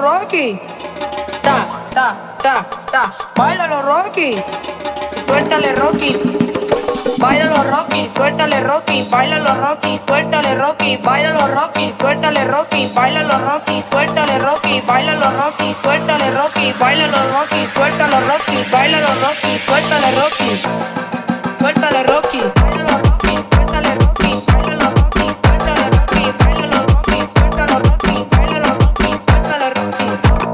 Rocky. Ta, ta, ta, ta. Báilalo, Rocky. Suéltale, Rocky. Báilalo, Rocky. Suéltale, Rocky. Báilalo, Rocky. Suéltale, Rocky. Báilalo, Rocky. Suéltale, Rocky. Báilalo, Rocky. Suéltale, Rocky. Báilalo, Rocky. Suéltale, Rocky. Báilalo, Rocky. Suéltalo, Rocky. Báilalo, Rocky. Suéltale, Rocky. Suéltale, Rocky. Báilalo, Rocky. Suéltale, Rocky. Báilalo, Rocky. Suéltale, Rocky. Báilalo, Rocky. Suéltalo, Rocky. Báilalo, Rocky. Suéltale, Rocky.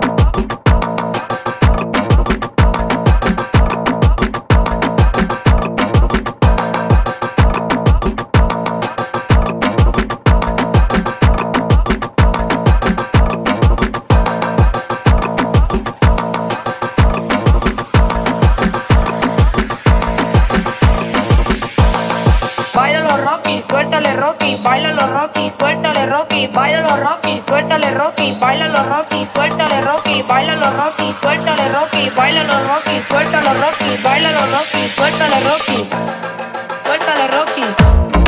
Báilalo, Rocky, suéltale, Rocky, báilalo, Rocky, suéltale, Rocky, báilalo, Rocky, suéltale, Rocky, báilalo, Rocky, suéltale, Rocky, báilalo, Rocky, suéltale, Rocky, báilalo, Rocky, suéltalo, Rocky, báilalo, Rocky, suéltale, Rocky, suéltale, Rocky.